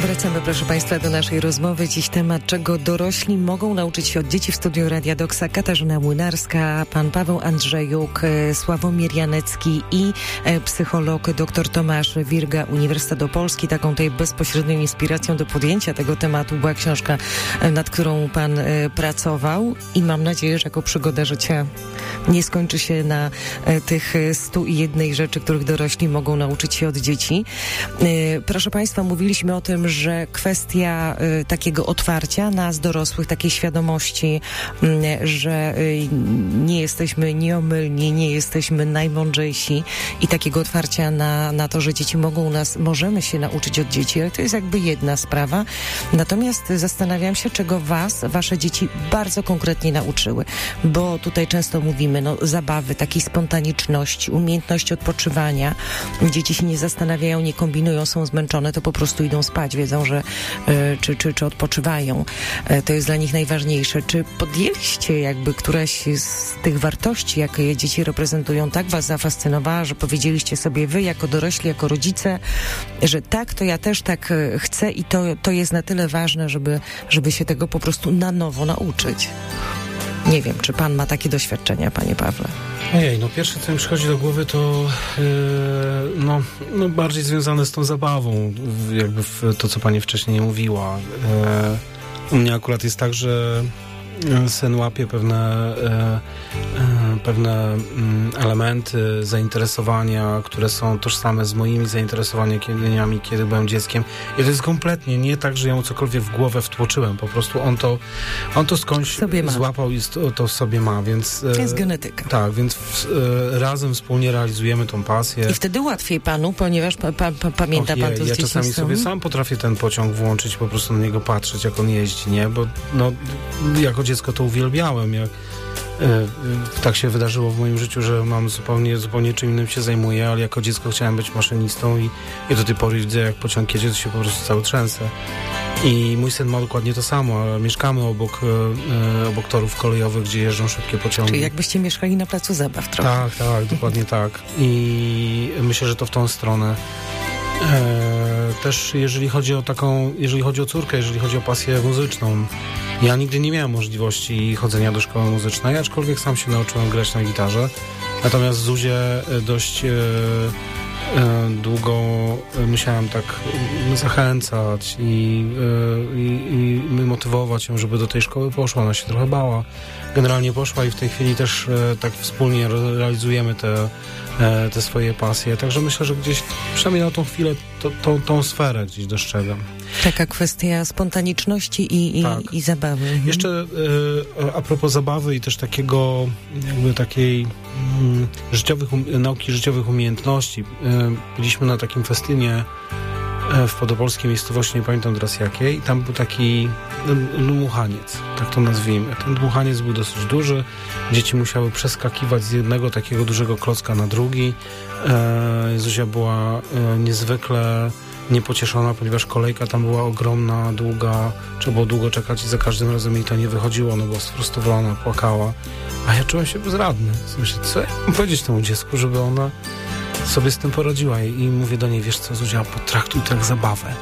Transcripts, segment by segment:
Wracamy, proszę Państwa, do naszej rozmowy. Dziś temat, czego dorośli mogą nauczyć się od dzieci. W studiu Radia Doksa Katarzyna Młynarska, pan Paweł Andrzejuk, Sławomir Janecki i psycholog dr Tomasz Wirga, Uniwersytet Opolski. Taką tutaj bezpośrednią inspiracją do podjęcia tego tematu była książka, nad którą pan pracował i mam nadzieję, że jako przygoda życia nie skończy się na tych 101 rzeczy, których dorośli mogą nauczyć się od dzieci. Proszę Państwa, mówiliśmy o tym, że kwestia takiego otwarcia nas dorosłych, takiej świadomości, że nie jesteśmy nieomylni, nie jesteśmy najmądrzejsi i takiego otwarcia na to, że dzieci możemy się nauczyć od dzieci, ale to jest jakby jedna sprawa. Natomiast zastanawiam się, czego wasze dzieci bardzo konkretnie nauczyły, bo tutaj często mówimy, zabawy, takiej spontaniczności, umiejętności odpoczywania. Dzieci się nie zastanawiają, nie kombinują, są zmęczone, to po prostu idą spać, wiedzą, że czy odpoczywają. To jest dla nich najważniejsze. Czy podjęliście jakby któraś z tych wartości, jakie dzieci reprezentują, tak was zafascynowała, że powiedzieliście sobie wy jako dorośli, jako rodzice, że tak, to ja też tak chcę i to jest na tyle ważne, żeby się tego po prostu na nowo nauczyć. Nie wiem, czy pan ma takie doświadczenia, panie Pawle? Ojej, pierwsze, co mi przychodzi do głowy, to bardziej związane z tą zabawą, jakby w to, co pani wcześniej mówiła. U mnie akurat jest tak, że syn łapie pewne elementy zainteresowania, które są tożsame z moimi zainteresowaniami, kiedy byłem dzieckiem. I to jest kompletnie nie tak, że ja mu cokolwiek w głowę wtłoczyłem. Po prostu on to skądś złapał i to w sobie ma, więc... To jest genetyka. Tak, więc razem wspólnie realizujemy tą pasję. I wtedy łatwiej panu, ponieważ pamięta pan to z ja czasami sobie sam potrafię ten pociąg włączyć, po prostu na niego patrzeć, jak on jeździ, nie? Bo jako dziecko to uwielbiałem. Tak się wydarzyło w moim życiu, że mam zupełnie czym innym się zajmuję, ale jako dziecko chciałem być maszynistą i do tej pory widzę, jak pociąg jedzie, to się po prostu cały trzęsę. I mój syn ma dokładnie to samo, ale mieszkamy obok torów kolejowych, gdzie jeżdżą szybkie pociągi. Czyli jakbyście mieszkali na placu zabaw trochę. Tak, dokładnie tak. I myślę, że to w tą stronę. Też jeżeli chodzi o córkę, jeżeli chodzi o pasję muzyczną, ja nigdy nie miałem możliwości chodzenia do szkoły muzycznej, aczkolwiek sam się nauczyłem grać na gitarze. Natomiast Zuzię dość długo musiałem tak zachęcać i motywować ją, żeby do tej szkoły poszła. Ona się trochę bała. Generalnie poszła i w tej chwili też tak wspólnie realizujemy te swoje pasje. Także myślę, że gdzieś przynajmniej na tą chwilę tą sferę gdzieś dostrzegam. Taka kwestia spontaniczności i zabawy. Jeszcze a propos zabawy i też takiej nauki życiowych umiejętności. Byliśmy na takim festynie w podopolskiej miejscowości, nie pamiętam teraz jakiej, i tam był taki dmuchaniec, tak to nazwijmy. Ten dmuchaniec był dosyć duży, dzieci musiały przeskakiwać z jednego takiego dużego klocka na drugi. Zuzia była niezwykle niepocieszona, ponieważ kolejka tam była ogromna, długa, trzeba było długo czekać i za każdym razem jej to nie wychodziło, ona była sfrustrowana, płakała, a ja czułem się bezradny. Myślę, co ja mam powiedzieć temu dziecku, żeby ona sobie z tym poradziła i mówię do niej, wiesz co, Zuzia, potraktuj to jak zabawę.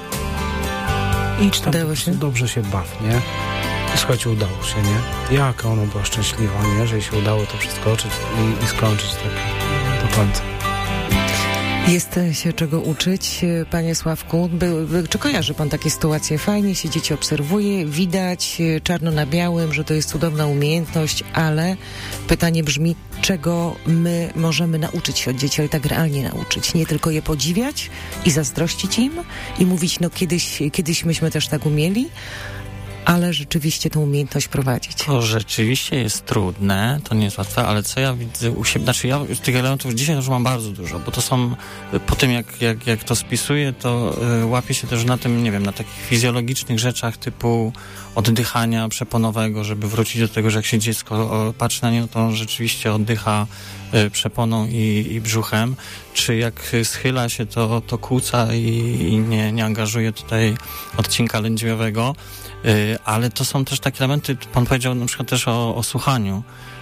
Idź tam, dobrze się baw, nie? I słuchajcie, udało się, nie? Jaka ona była szczęśliwa, nie? Że jej się udało to przeskoczyć i skończyć tak do końca. Jest się czego uczyć, panie Sławku. Czy kojarzy pan takie sytuacje? Fajnie się dzieci obserwuje, widać czarno na białym, że to jest cudowna umiejętność, ale pytanie brzmi, czego my możemy nauczyć się od dzieci, ale tak realnie nauczyć. Nie tylko je podziwiać i zazdrościć im i mówić, kiedyś myśmy też tak umieli, ale rzeczywiście tę umiejętność prowadzić. To rzeczywiście jest trudne, to nie jest łatwe, ale co ja widzę u siebie, ja z tych elementów dzisiaj już mam bardzo dużo, bo to są, po tym jak to spisuję, to łapię się też na tym, nie wiem, na takich fizjologicznych rzeczach typu oddychania przeponowego, żeby wrócić do tego, że jak się dziecko patrzy na nie, to rzeczywiście oddycha przeponą i brzuchem, czy jak schyla się, to kłóca i nie angażuje tutaj odcinka lędźwiowego. Ale to są też takie elementy, pan powiedział na przykład też o słuchaniu.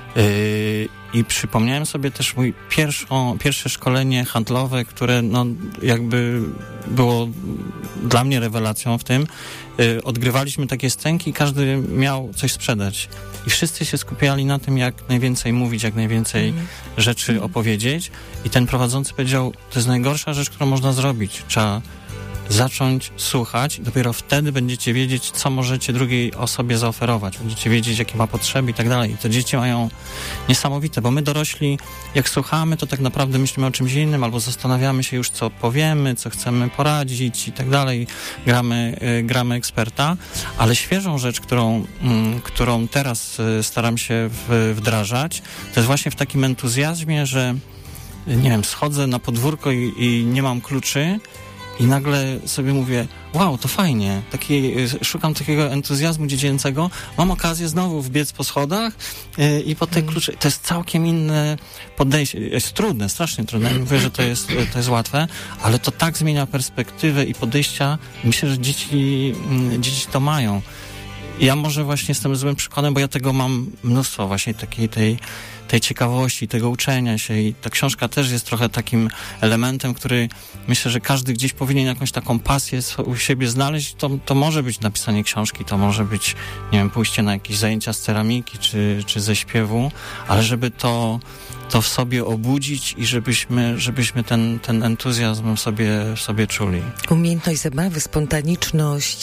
I przypomniałem sobie też mój pierwsze szkolenie handlowe, które no jakby było dla mnie rewelacją w tym. Odgrywaliśmy takie scenki i każdy miał coś sprzedać. I wszyscy się skupiali na tym, jak najwięcej mówić, jak najwięcej rzeczy opowiedzieć. I ten prowadzący powiedział, to jest najgorsza rzecz, którą można zrobić. Trzeba zacząć słuchać i dopiero wtedy będziecie wiedzieć, co możecie drugiej osobie zaoferować. Będziecie wiedzieć, jakie ma potrzeby i tak dalej. I te dzieci mają niesamowite, bo my dorośli, jak słuchamy, to tak naprawdę myślimy o czymś innym albo zastanawiamy się już, co powiemy, co chcemy poradzić i tak dalej. Gramy eksperta, ale świeżą rzecz, którą teraz staram się wdrażać, to jest właśnie w takim entuzjazmie, że nie wiem, schodzę na podwórko i nie mam kluczy, i nagle sobie mówię, wow, to fajnie, szukam takiego entuzjazmu dziecięcego, mam okazję znowu wbiec po schodach i po te klucze. To jest całkiem inne podejście. Jest trudne, strasznie trudne. Nie mówię, że to jest łatwe, ale to tak zmienia perspektywę i podejścia. Myślę, że dzieci to mają. Ja może właśnie jestem złym przykładem, bo ja tego mam mnóstwo, właśnie takiej tej ciekawości, tego uczenia się i ta książka też jest trochę takim elementem, który myślę, że każdy gdzieś powinien jakąś taką pasję u siebie znaleźć. To może być napisanie książki, to może być, nie wiem, pójście na jakieś zajęcia z ceramiki czy ze śpiewu, ale żeby to w sobie obudzić i żebyśmy ten entuzjazm sobie czuli. Umiejętność zabawy, spontaniczność,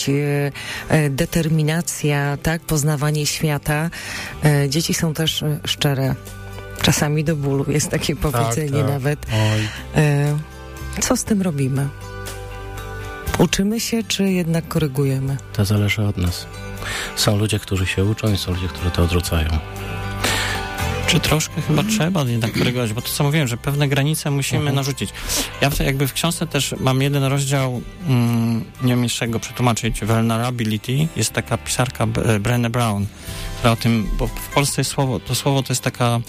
determinacja, tak, poznawanie świata. Dzieci są też szczere. Czasami do bólu jest takie powiedzenie nawet. Co z tym robimy? Uczymy się, czy jednak korygujemy? To zależy od nas. Są ludzie, którzy się uczą i są ludzie, którzy to odrzucają. Czy troszkę chyba trzeba jednak korygować, bo to co mówiłem, że pewne granice musimy narzucić. Ja jakby w książce też mam jeden rozdział, nie wiem jeszcze go przetłumaczyć, Vulnerability. Jest taka pisarka Brené Brown, która o tym, bo w Polsce jest słowo to jest taka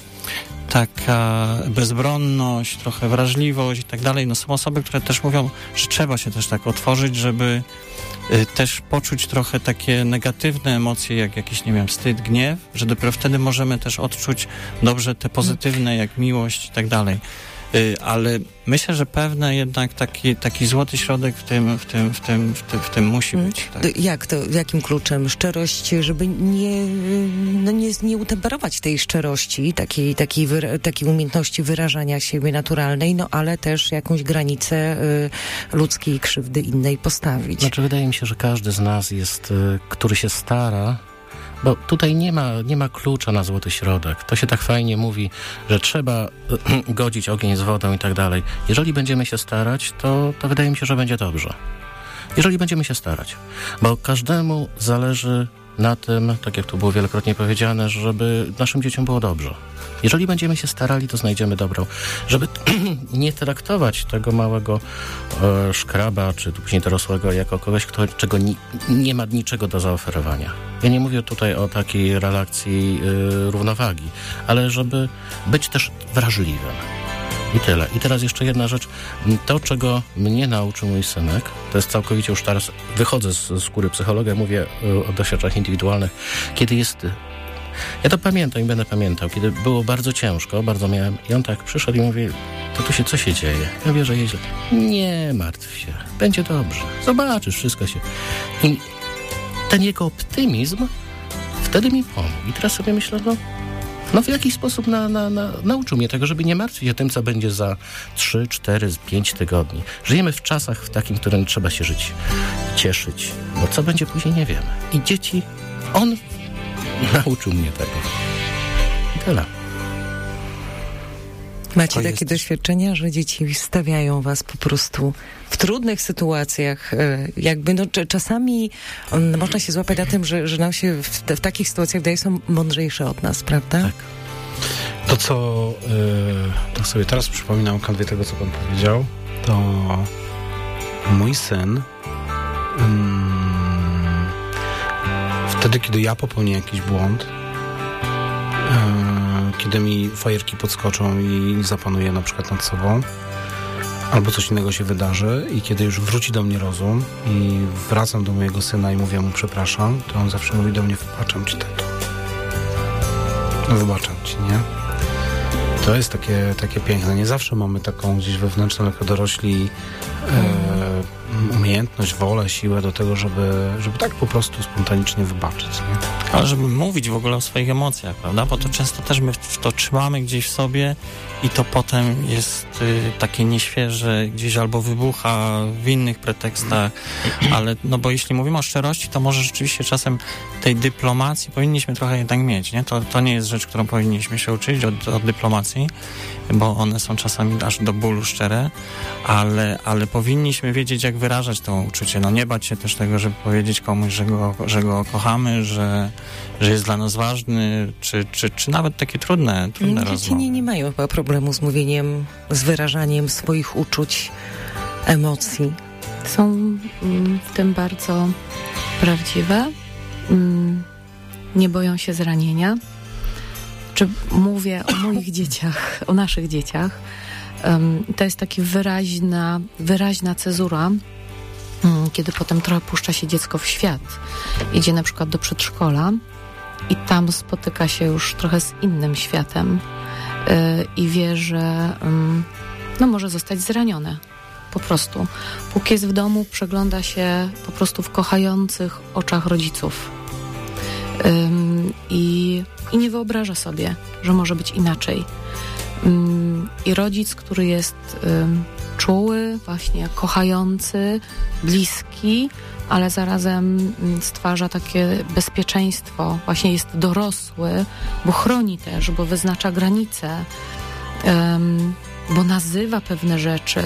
bezbronność, trochę wrażliwość i tak dalej. No są osoby, które też mówią, że trzeba się też tak otworzyć, żeby też poczuć trochę takie negatywne emocje, jak jakiś, nie wiem, wstyd, gniew, że dopiero wtedy możemy też odczuć dobrze te pozytywne, jak miłość i tak dalej. Ale myślę, że pewne jednak taki złoty środek w tym musi być. Tak. Jak to? Jakim kluczem? Szczerość, żeby nie utemperować tej szczerości, takiej umiejętności wyrażania siebie naturalnej, no ale też jakąś granicę ludzkiej krzywdy innej postawić. Znaczy, wydaje mi się, że każdy z nas który się stara, bo tutaj nie ma klucza na złoty środek. To się tak fajnie mówi, że trzeba godzić ogień z wodą i tak dalej. Jeżeli będziemy się starać, to wydaje mi się, że będzie dobrze. Jeżeli będziemy się starać. Bo każdemu zależy na tym, tak jak tu było wielokrotnie powiedziane, żeby naszym dzieciom było dobrze. Jeżeli będziemy się starali, to znajdziemy dobro. Żeby nie traktować tego małego szkraba, czy później dorosłego, jako kogoś, czego nie ma niczego do zaoferowania. Ja nie mówię tutaj o takiej relacji równowagi, ale żeby być też wrażliwym. I tyle. I teraz jeszcze jedna rzecz. To, czego mnie nauczył mój synek, to jest całkowicie już teraz, wychodzę z skóry psychologa, mówię o doświadczeniach indywidualnych, kiedy jest... Ja to pamiętam i będę pamiętał, kiedy było bardzo ciężko, bardzo miałem... I on tak przyszedł i mówi, co się dzieje? Ja mówię, że jest źle. Nie martw się, będzie dobrze. Zobaczysz, wszystko się... I ten jego optymizm wtedy mi pomógł. I teraz sobie myślę, no w jakiś sposób nauczył mnie tego, żeby nie martwić się tym, co będzie za 3, 4, 5 tygodni. Żyjemy w czasach w takim, w którym trzeba się żyć, cieszyć, bo co będzie później nie wiemy. I dzieci, on nauczył mnie tego. I tyle. Macie takie doświadczenia, że dzieci stawiają was po prostu w trudnych sytuacjach, jakby czasami można się złapać na tym, że nam się w takich sytuacjach wydaje, są mądrzejsze od nas, prawda? Tak. To, co tak sobie teraz przypominam kanwie tego, co pan powiedział, to mój syn wtedy, kiedy ja popełnię jakiś błąd, kiedy mi fajerki podskoczą i zapanuję na przykład nad sobą, albo coś innego się wydarzy i kiedy już wróci do mnie rozum i wracam do mojego syna i mówię mu przepraszam, to on zawsze mówi do mnie, wybaczam ci, tato. wybaczam ci, nie? To jest takie piękne. Nie zawsze mamy taką gdzieś wewnętrzną, jako dorośli, umiejętność, wolę, siłę do tego, żeby tak po prostu spontanicznie wybaczyć, nie? Ale żeby mówić w ogóle o swoich emocjach, prawda? Bo to często też my to trzymamy gdzieś w sobie i to potem jest takie nieświeże, gdzieś albo wybucha w innych pretekstach, ale no bo jeśli mówimy o szczerości, to może rzeczywiście czasem tej dyplomacji powinniśmy trochę jednak mieć, nie? To nie jest rzecz, którą powinniśmy się uczyć od dyplomacji, bo one są czasami aż do bólu szczere, ale powinniśmy wiedzieć, jak wyrażać to uczucie. No nie bać się też tego, żeby powiedzieć komuś, że go kochamy, że jest dla nas ważny, czy nawet takie trudne rozmowy. Dzieci nie mają chyba problemu z mówieniem, z wyrażaniem swoich uczuć, emocji. Są w tym bardzo prawdziwe. Nie boją się zranienia. Czy mówię o moich dzieciach, o naszych dzieciach. To jest taka wyraźna cezura, kiedy potem trochę puszcza się dziecko w świat. Idzie na przykład do przedszkola i tam spotyka się już trochę z innym światem i wie, że może zostać zranione. Po prostu. Póki jest w domu, przegląda się po prostu w kochających oczach rodziców. I nie wyobraża sobie, że może być inaczej. I rodzic, który jest czuły, właśnie kochający, bliski, ale zarazem stwarza takie bezpieczeństwo, właśnie jest dorosły, bo chroni też, bo wyznacza granice, bo nazywa pewne rzeczy,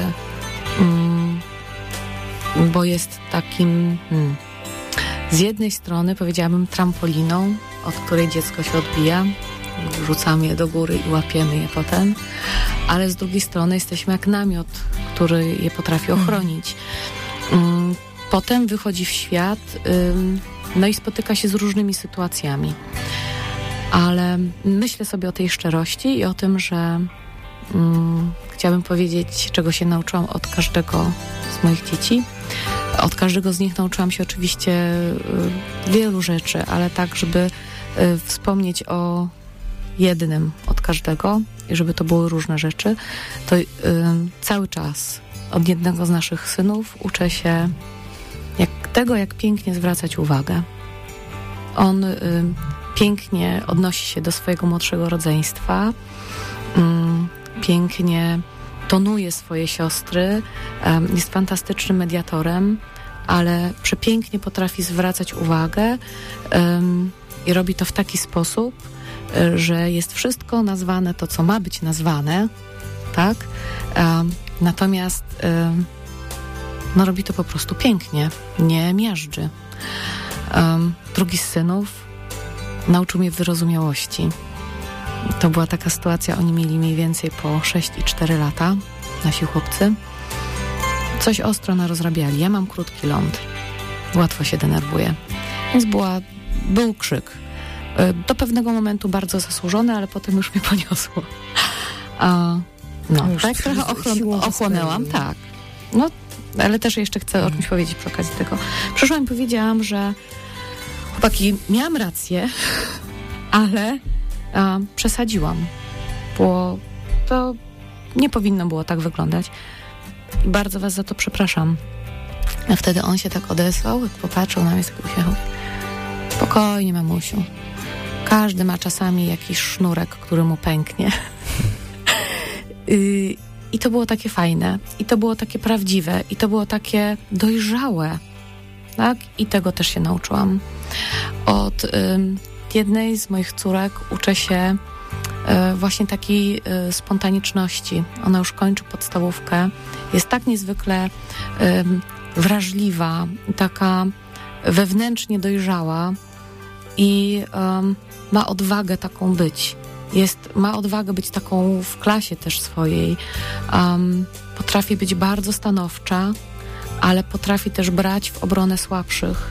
bo jest takim z jednej strony, powiedziałabym, trampoliną, od której dziecko się odbija, rzucamy je do góry i łapiemy je potem, ale z drugiej strony jesteśmy jak namiot, który je potrafi ochronić. Potem wychodzi w świat, no i spotyka się z różnymi sytuacjami. Ale myślę sobie o tej szczerości i o tym, że chciałabym powiedzieć, czego się nauczyłam od każdego z moich dzieci. Od każdego z nich nauczyłam się oczywiście wielu rzeczy, ale tak, żeby wspomnieć o jednym od każdego i żeby to były różne rzeczy, to cały czas od jednego z naszych synów uczę się jak pięknie zwracać uwagę. On pięknie odnosi się do swojego młodszego rodzeństwa, pięknie tonuje swoje siostry, jest fantastycznym mediatorem, ale przepięknie potrafi zwracać uwagę i robi to w taki sposób, że jest wszystko nazwane to, co ma być nazwane, tak? Natomiast robi to po prostu pięknie, nie miażdży. Drugi z synów nauczył mnie wyrozumiałości. To była taka sytuacja, oni mieli mniej więcej po 6 i 4 lata, nasi chłopcy. Coś ostro narozrabiali. Ja mam krótki ląd. Łatwo się denerwuję. Więc był krzyk. Do pewnego momentu bardzo zasłużony, ale potem już mnie poniosło. Tak trochę ochłonęłam, tak. No, ale też jeszcze chcę o czymś powiedzieć przy okazji tego. Przyszłam i powiedziałam, że chłopaki, miałam rację, ale przesadziłam. Bo to nie powinno było tak wyglądać. I bardzo was za to przepraszam. A wtedy on się tak odezwał, jak popatrzył na mnie z takim uśmiechem. Spokojnie, mamusiu. Każdy ma czasami jakiś sznurek, który mu pęknie. I to było takie fajne. I to było takie prawdziwe. I to było takie dojrzałe. Tak? I tego też się nauczyłam. Od jednej z moich córek uczę się właśnie takiej spontaniczności. Ona już kończy podstawówkę. Jest tak niezwykle wrażliwa, taka wewnętrznie dojrzała i ma odwagę taką być. Ma odwagę być taką w klasie też swojej. Potrafi być bardzo stanowcza, ale potrafi też brać w obronę słabszych.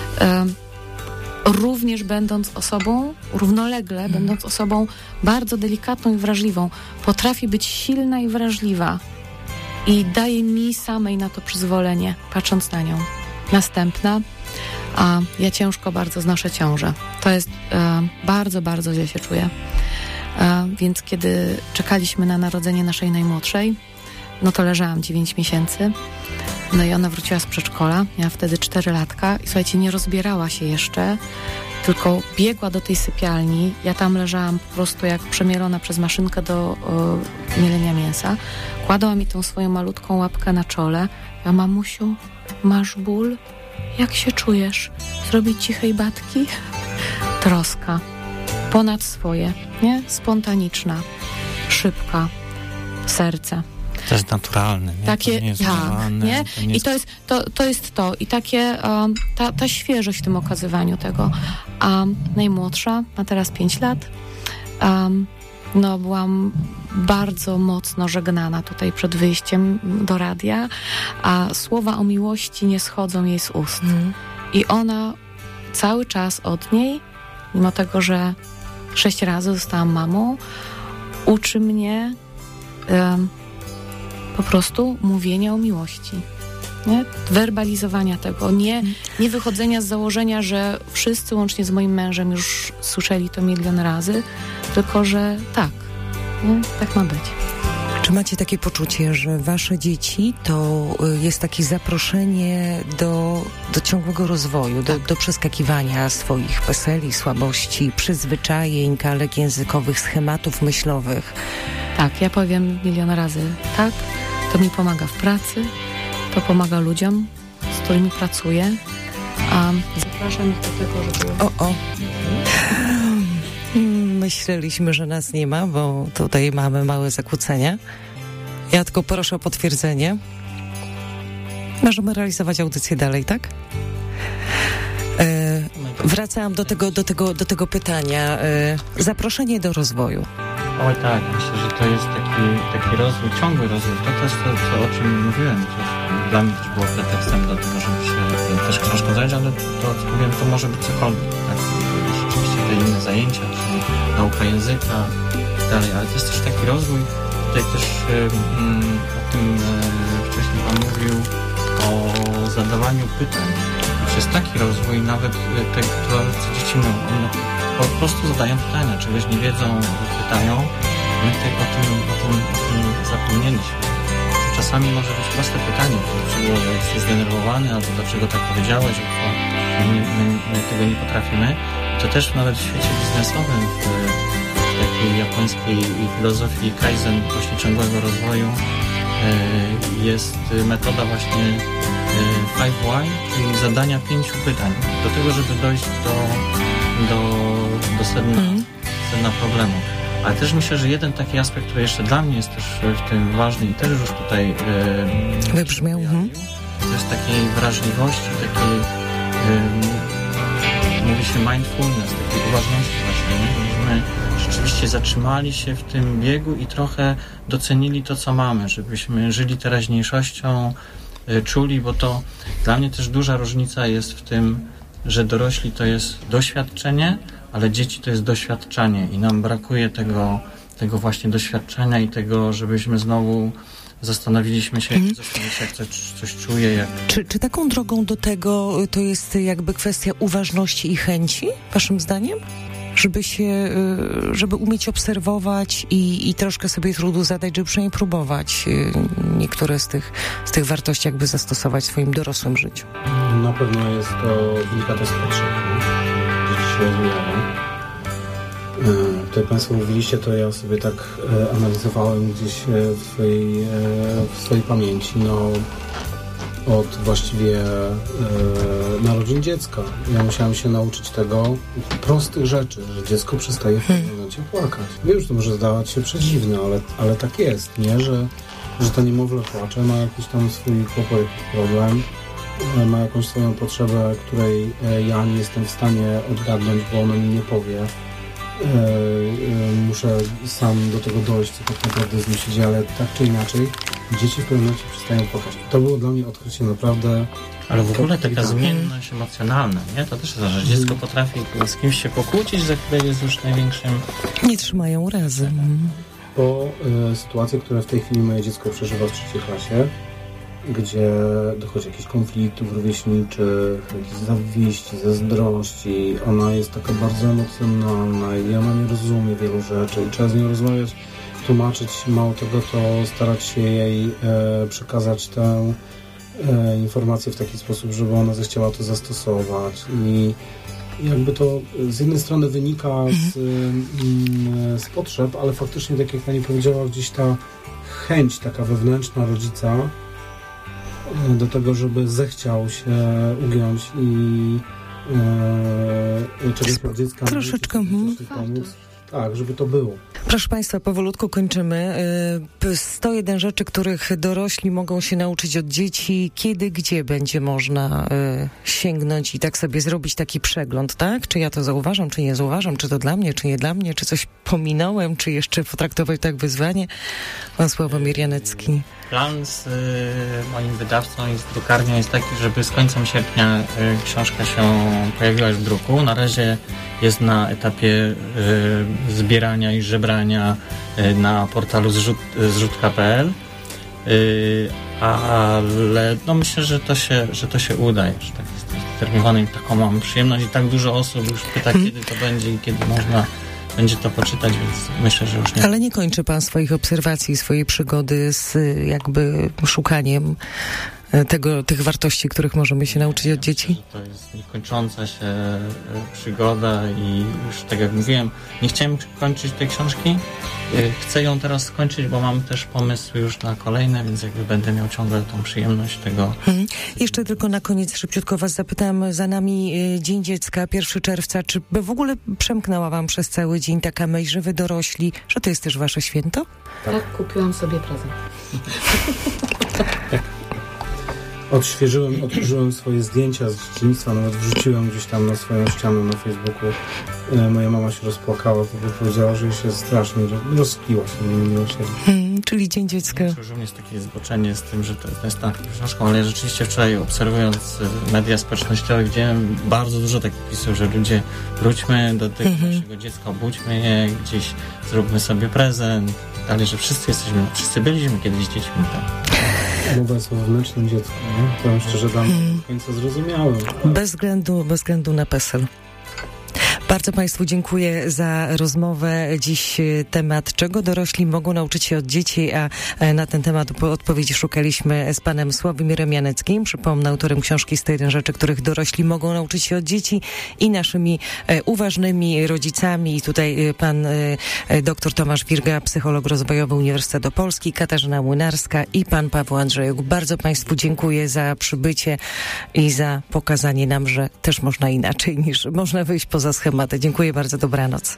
Również będąc osobą, równolegle będąc osobą bardzo delikatną i wrażliwą, potrafi być silna i wrażliwa i daje mi samej na to przyzwolenie, patrząc na nią. Następna, ja ciężko bardzo znoszę ciążę. To jest bardzo, bardzo źle się czuję. Więc kiedy czekaliśmy na narodzenie naszej najmłodszej, no to leżałam 9 miesięcy. No i ona wróciła z przedszkola, miała wtedy 4 latka i słuchajcie, nie rozbierała się jeszcze, tylko biegła do tej sypialni. Ja tam leżałam po prostu jak przemielona przez maszynkę do mielenia mięsa. Kładła mi tą swoją malutką łapkę na czole. Ja, mamusiu, masz ból? Jak się czujesz? Zrobić ci herbatki? Troska. Ponad swoje, nie? Spontaniczna, szybka, serce. To jest naturalne, nie? Takie, to nie jest używane, nie? To nie jest... I to jest to. I takie, ta świeżość w tym okazywaniu tego. A najmłodsza ma teraz 5 lat. No, byłam bardzo mocno żegnana tutaj przed wyjściem do radia, a słowa o miłości nie schodzą jej z ust. I ona cały czas od niej, mimo tego, że 6 razy zostałam mamą, uczy mnie po prostu mówienia o miłości. Nie? Werbalizowania tego, nie wychodzenia z założenia, że wszyscy łącznie z moim mężem już słyszeli to milion razy, tylko że tak, nie? Tak ma być. Czy macie takie poczucie, że wasze dzieci to jest takie zaproszenie do ciągłego rozwoju, do przeskakiwania swoich PESEL-i, słabości, przyzwyczajeń, kalek językowych, schematów myślowych? Tak, ja powiem milion razy tak. To mi pomaga w pracy, to pomaga ludziom, z którymi pracuję. Zapraszam ich do tego, żeby... Myśleliśmy, że nas nie ma, bo tutaj mamy małe zakłócenia. Ja tylko proszę o potwierdzenie. Możemy realizować audycję dalej, tak? Wracałam do tego pytania. Zaproszenie do rozwoju. Oj tak, myślę, że to jest taki rozwój, ciągły rozwój. To jest to, o czym mówiłem. To dla mnie też było pretekstem do tego, żeby się też książką zająć, ale to, co mówiłem, to może być cokolwiek. Tak? Rzeczywiście te inne zajęcia, czy nauka języka i tak dalej, ale to jest też taki rozwój. Tutaj też o tym wcześniej Pan mówił, o zadawaniu pytań. Znaczy jest taki rozwój, nawet tego, co dzieci mówią, po prostu zadają pytania, czegoś nie wiedzą, pytają. My o tym zapomnieliśmy. Czasami może być proste pytanie, dlaczego jesteś zdenerwowany, albo dlaczego tak powiedziałeś, bo my tego nie potrafimy. To też nawet w świecie biznesowym, w takiej japońskiej filozofii Kaizen, właśnie ciągłego rozwoju, jest metoda właśnie 5 why, czyli zadania 5 pytań, do tego, żeby dojść do sedna problemu. Ale też myślę, że jeden taki aspekt, który jeszcze dla mnie jest też w tym ważny i też już tutaj wybrzmiał, to jest takiej wrażliwości, takiej mówi się mindfulness, takiej uważności właśnie, żebyśmy rzeczywiście zatrzymali się w tym biegu i trochę docenili to, co mamy, żebyśmy żyli teraźniejszością, czuli, bo to dla mnie też duża różnica jest w tym, że dorośli to jest doświadczenie, ale dzieci to jest doświadczanie i nam brakuje tego właśnie doświadczenia i tego, żebyśmy znowu zastanowiliśmy się, jak coś czuje. Czy taką drogą do tego to jest jakby kwestia uważności i chęci, waszym zdaniem? Żeby umieć obserwować i troszkę sobie trudu zadać, żeby przynajmniej próbować niektóre z tych wartości jakby zastosować w swoim dorosłym życiu. Na pewno jest to wynika to z potrzeb. Dzieci się rozwijają. Tutaj Państwo mówiliście, to ja sobie tak analizowałem gdzieś w swojej pamięci. Od właściwie narodzin dziecka. Ja musiałem się nauczyć tego prostych rzeczy, że dziecko przestaje w pewnym momencie płakać. Wiem, że to może zdawać się przedziwne, ale tak jest, nie? Że to niemowlę płacze, ma jakiś tam swój kłopot, problem, ma jakąś swoją potrzebę, której ja nie jestem w stanie odgadnąć, bo ona mi nie powie. Muszę sam do tego dojść, co tak naprawdę z nim się dzieje, ale tak czy inaczej dzieci w pewnym momencie przestają płakać. To było dla mnie odkrycie naprawdę... Ale w ogóle taka zmienność emocjonalna, nie? To też jest, że dziecko potrafi z kimś się pokłócić, za chwilę jest już największym... Nie trzymają razem. Po sytuacje, które w tej chwili moje dziecko przeżywa w 3. klasie, gdzie dochodzi jakichś konfliktów rówieśniczych, jakichś zawiści, zazdrości. Ona jest taka bardzo emocjonalna i ona nie rozumie wielu rzeczy i trzeba z nią rozmawiać, tłumaczyć, mało tego, to starać się jej przekazać tę informację w taki sposób, żeby ona zechciała to zastosować i jakby to z jednej strony wynika z potrzeb, ale faktycznie, tak jak pani powiedziała, gdzieś ta chęć taka wewnętrzna rodzica do tego, żeby zechciał się ugiąć i czegoś od dziecka troszeczkę pomóc. Tak, żeby to było. Proszę Państwa, powolutku kończymy. 101 rzeczy, których dorośli mogą się nauczyć od dzieci. Kiedy, gdzie będzie można sięgnąć i tak sobie zrobić taki przegląd, tak? Czy ja to zauważam, czy nie zauważam, czy to dla mnie, czy nie dla mnie, czy coś pominąłem, czy jeszcze potraktować tak wyzwanie? Pan Sławomir Janecki. Plan z moim wydawcą i z drukarnią jest taki, żeby z końcem sierpnia książka się pojawiła już w druku. Na razie jest na etapie zbierania i żebrania na portalu zrzutka.pl, ale no myślę, że to się uda. Że tak jestem zdeterminowany i taką mam przyjemność i tak dużo osób już pyta, kiedy to będzie i kiedy można będzie to poczytać, więc myślę, że już nie. Ale nie kończy pan swoich obserwacji, swojej przygody z jakby szukaniem tych wartości, których możemy się nauczyć od dzieci? To jest niekończąca się przygoda i już tak jak mówiłem, nie chciałem kończyć tej książki. Chcę ją teraz skończyć, bo mam też pomysły już na kolejne, więc jakby będę miał ciągle tą przyjemność tego. Jeszcze tylko na koniec szybciutko was zapytam, za nami Dzień Dziecka, 1 czerwca. Czy w ogóle przemknęła wam przez cały dzień taka myśl, że wy dorośli, że to jest też wasze święto? Tak, kupiłam sobie prezent. Odtworzyłem swoje zdjęcia z dzieciństwa, nawet wrzuciłem gdzieś tam na swoją ścianę na Facebooku. Moja mama się rozpłakała, powiedziała, że się strasznie rozkliła się miłosiernie. Czyli Dzień Dziecka. Że u mnie jest takie zboczenie z tym, że to jest tą książką, ale rzeczywiście wczoraj obserwując media społecznościowe widziałem bardzo dużo takich wpisów, że ludzie wróćmy do tego naszego dziecka, obudźmy je, gdzieś zróbmy sobie prezent, ale że wszyscy byliśmy kiedyś dziećmi. Tak. Mowa jest o wewnętrznym dziecku, nie? Powiem szczerze, dla mnie do końca zrozumiałem. Bez względu na PESEL. Bardzo Państwu dziękuję za rozmowę. Dziś temat, czego dorośli mogą nauczyć się od dzieci, a na ten temat odpowiedzi szukaliśmy z panem Sławomirem Janeckim, przypomnę, autorem książki 101 rzeczy, których dorośli mogą nauczyć się od dzieci, i naszymi uważnymi rodzicami. I tutaj pan dr Tomasz Wirga, psycholog rozwojowy Uniwersytetu Opolski, Katarzyna Młynarska i pan Paweł Andrzejuk. Bardzo Państwu dziękuję za przybycie i za pokazanie nam, że też można inaczej, niż można wyjść poza schematy. Dziękuję bardzo, dobranoc.